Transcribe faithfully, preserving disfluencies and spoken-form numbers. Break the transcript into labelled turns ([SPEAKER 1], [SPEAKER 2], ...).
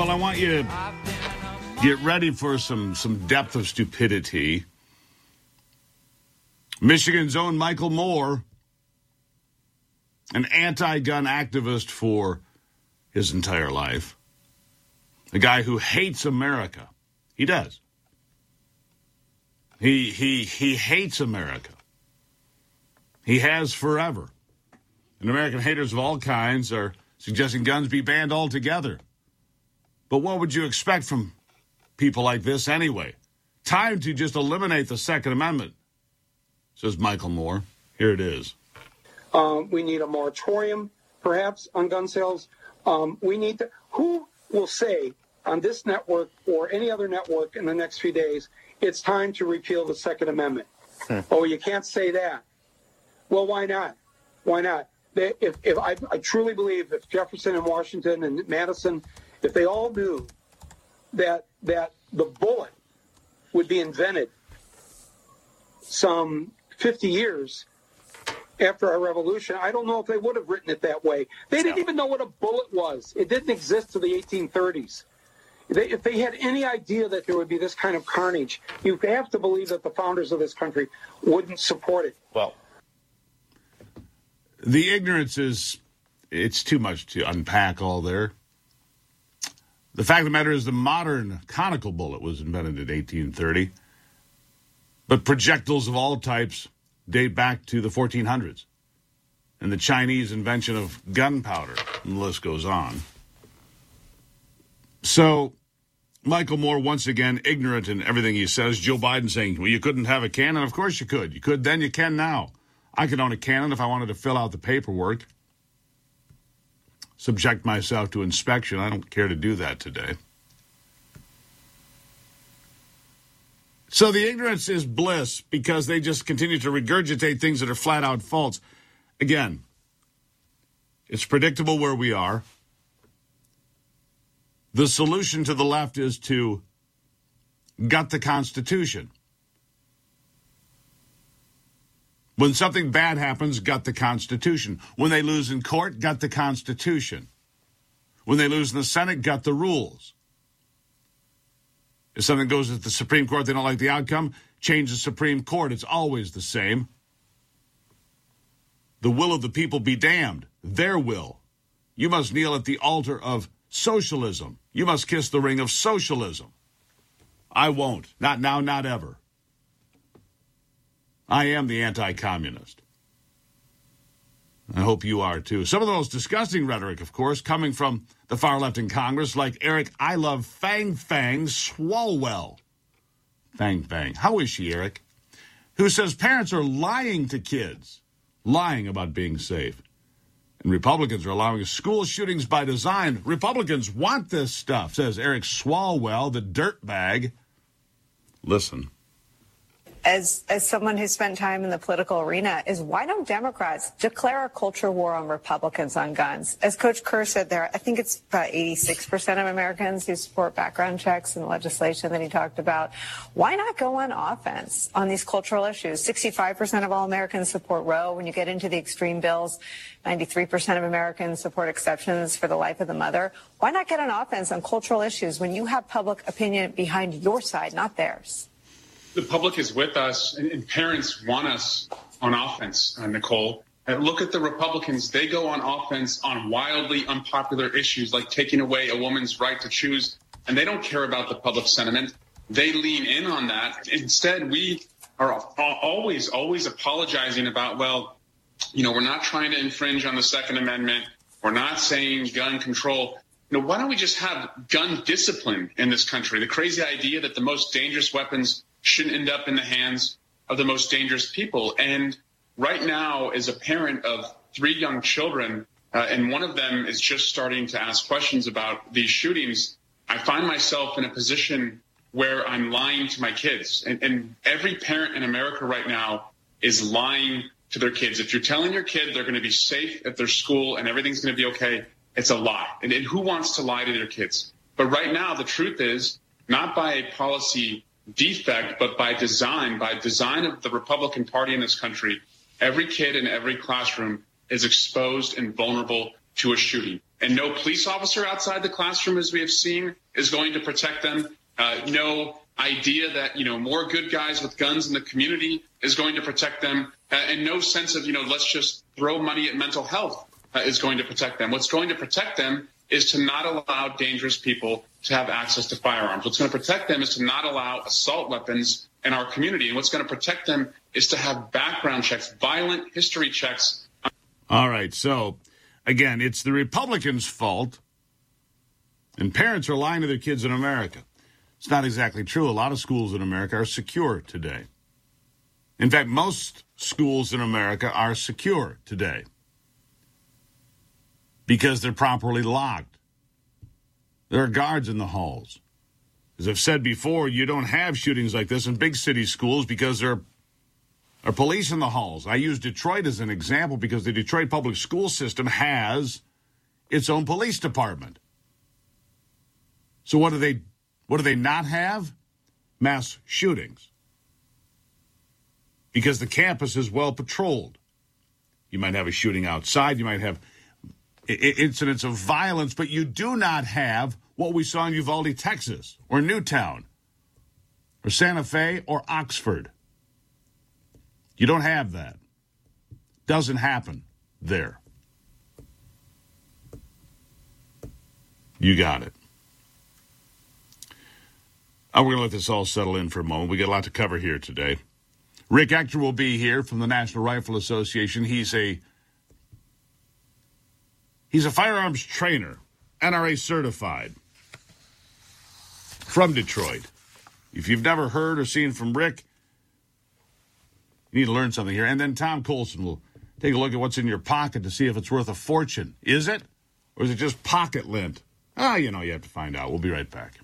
[SPEAKER 1] well, I want you to get ready for some, some depth of stupidity. Michigan's own Michael Moore, an anti-gun activist for his entire life, a guy who hates America. He does. He he he hates America. He has forever. And American haters of all kinds are suggesting guns be banned altogether. But what would you expect from people like this anyway? Time to just eliminate the Second Amendment, says Michael Moore. Here it is.
[SPEAKER 2] Um, we need a moratorium, perhaps, on gun sales. Um, we need to. Who will say on this network or any other network in the next few days, it's time to repeal the Second Amendment? Hmm. Oh, you can't say that. Well, why not? Why not? They, if, if I, I truly believe if Jefferson and Washington and Madison, if they all knew that that the bullet would be invented some fifty years after our revolution, I don't know if they would have written it that way. They didn't even know what a bullet was. It didn't exist till the eighteen thirties. They, if they had any idea that there would be this kind of carnage, you have to believe that the founders of this country wouldn't support it.
[SPEAKER 1] Well, the ignorance is, it's too much to unpack all there. The fact of the matter is the modern conical bullet was invented in eighteen thirty, but projectiles of all types date back to the fourteen hundreds and the Chinese invention of gunpowder, and the list goes on. So, Michael Moore, once again, ignorant in everything he says. Joe Biden saying, well, you couldn't have a cannon. Of course you could. You could then, you can now. I could own a cannon if I wanted to fill out the paperwork, subject myself to inspection. I don't care to do that today. So the ignorance is bliss because they just continue to regurgitate things that are flat out false. Again, it's predictable where we are. The solution to the left is to gut the Constitution. When something bad happens, gut the Constitution. When they lose in court, gut the Constitution. When they lose in the Senate, gut the rules. If something goes to the Supreme Court, they don't like the outcome, change the Supreme Court. It's always the same. The will of the people be damned. Their will. You must kneel at the altar of socialism. You must kiss the ring of socialism. I won't. Not now, not ever. I am the anti-communist. I hope you are, too. Some of the most disgusting rhetoric, of course, coming from the far left in Congress, like Eric I Love Fang Fang Swalwell. Fang Fang. How is she, Eric? Who says parents are lying to kids, lying about being safe. And Republicans are allowing school shootings by design. Republicans want this stuff, says Eric Swalwell, the dirtbag. Listen.
[SPEAKER 3] As as someone who spent time in the political arena, is why don't Democrats declare a culture war on Republicans on guns? As Coach Kerr said there, I think it's about eighty-six percent of Americans who support background checks and legislation that he talked about. Why not go on offense on these cultural issues? sixty-five percent of all Americans support Roe. When you get into the extreme bills, ninety-three percent of Americans support exceptions for the life of the mother. Why not get on offense on cultural issues when you have public opinion behind your side, not theirs?
[SPEAKER 4] The public is with us, and, and parents want us on offense, uh, Nicole. Uh, look at the Republicans. They go on offense on wildly unpopular issues like taking away a woman's right to choose, and they don't care about the public sentiment. They lean in on that. Instead, we are always, always apologizing about, well, you know, we're not trying to infringe on the Second Amendment. We're not saying gun control. You know, why don't we just have gun discipline in this country? The crazy idea that the most dangerous weapons shouldn't end up in the hands of the most dangerous people. And right now, as a parent of three young children, uh, and one of them is just starting to ask questions about these shootings, I find myself in a position where I'm lying to my kids. And, and every parent in America right now is lying to their kids. If you're telling your kid they're going to be safe at their school and everything's going to be okay, it's a lie. And, and who wants to lie to their kids? But right now, the truth is, not by a policy defect, but by design, by design of the Republican Party in this country, every kid in every classroom is exposed and vulnerable to a shooting. And no police officer outside the classroom, as we have seen, is going to protect them. Uh, no idea that, you know, more good guys with guns in the community is going to protect them. Uh, and no sense of, you know, let's just throw money at mental health uh, is going to protect them. What's going to protect them is to not allow dangerous people to have access to firearms. What's going to protect them is to not allow assault weapons in our community. And what's going to protect them is to have background checks, violent history checks.
[SPEAKER 1] All right. So, again, it's the Republicans' fault, and parents are lying to their kids in America. It's not exactly true. A lot of schools in America are secure today. In fact, most schools in America are secure today because they're properly locked. There are guards in the halls. As I've said before, you don't have shootings like this in big city schools because there are police in the halls. I use Detroit as an example because the Detroit public school system has its own police department. So what do they what do they not have? Mass shootings. Because the campus is well patrolled. You might have a shooting outside, you might have incidents of violence, but you do not have what we saw in Uvalde, Texas, or Newtown, or Santa Fe, or Oxford. You don't have that. Doesn't happen there. You got it. Uh, we're going to let this all settle in for a moment. We got a lot to cover here today. Rick Ector will be here from the National Rifle Association. He's a he's a firearms trainer, N R A certified, from Detroit. If you've never heard or seen from Rick, you need to learn something here. And then Tom Colson will take a look at what's in your pocket to see if it's worth a fortune. Is it? Or is it just pocket lint? Ah, you know, you have to find out. We'll be right back.